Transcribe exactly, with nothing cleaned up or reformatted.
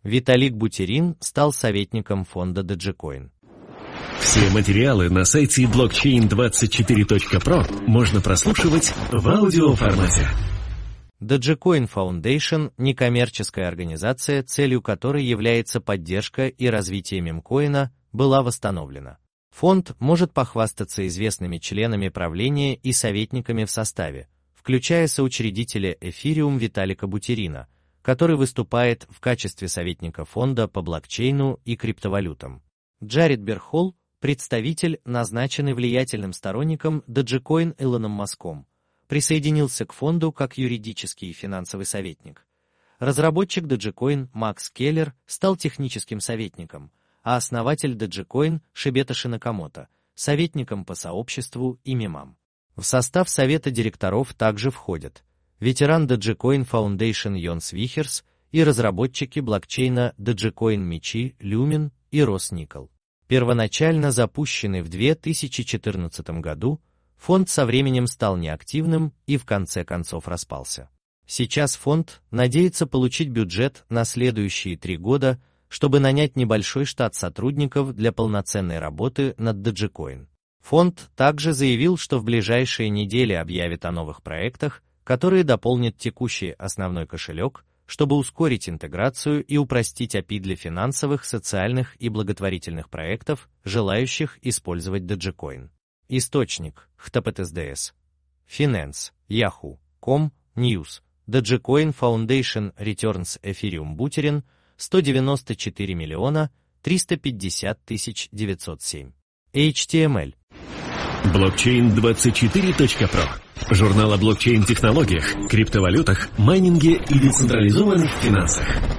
Виталик Бутерин стал советником фонда Dogecoin. Все материалы на сайте блокчейн двадцать четыре точка про можно прослушивать в аудиоформате. Dogecoin Foundation – некоммерческая организация, целью которой является поддержка и развитие мемкоина, была восстановлена. Фонд может похвастаться известными членами правления и советниками в составе, включая соучредителя Ethereum Виталика Бутерина, который выступает в качестве советника фонда по блокчейну и криптовалютам. Джаред Берхол, представитель, назначенный влиятельным сторонником Dogecoin Илоном Маском, присоединился к фонду как юридический и финансовый советник. Разработчик Dogecoin Макс Келлер стал техническим советником, а основатель Dogecoin Шибетоши Накамото – советником по сообществу и мемам. В состав совета директоров также входят ветеран Dogecoin Foundation Йонс Вихерс и разработчики блокчейна Dogecoin Мичи Люмин и Рос Никол. Первоначально запущенный в две тысячи четырнадцатом году, фонд со временем стал неактивным и в конце концов распался. Сейчас фонд надеется получить бюджет на следующие три года, чтобы нанять небольшой штат сотрудников для полноценной работы над Dogecoin. Фонд также заявил, что в ближайшие недели объявит о новых проектах, которые дополнят текущий основной кошелек, чтобы ускорить интеграцию и упростить эй пи ай для финансовых, социальных и благотворительных проектов, желающих использовать Dogecoin. Источник: эйч ти ти пи эс ди эс. Finance, Yahoo, com, News. Dogecoin Foundation Returns Ethereum Бутерин сто девяносто четыре миллиона триста пятьдесят тысяч девятьсот семь. эйч ти эм эль. блокчейн двадцать четыре точка про. Журнал о блокчейн-технологиях, криптовалютах, майнинге и децентрализованных финансах.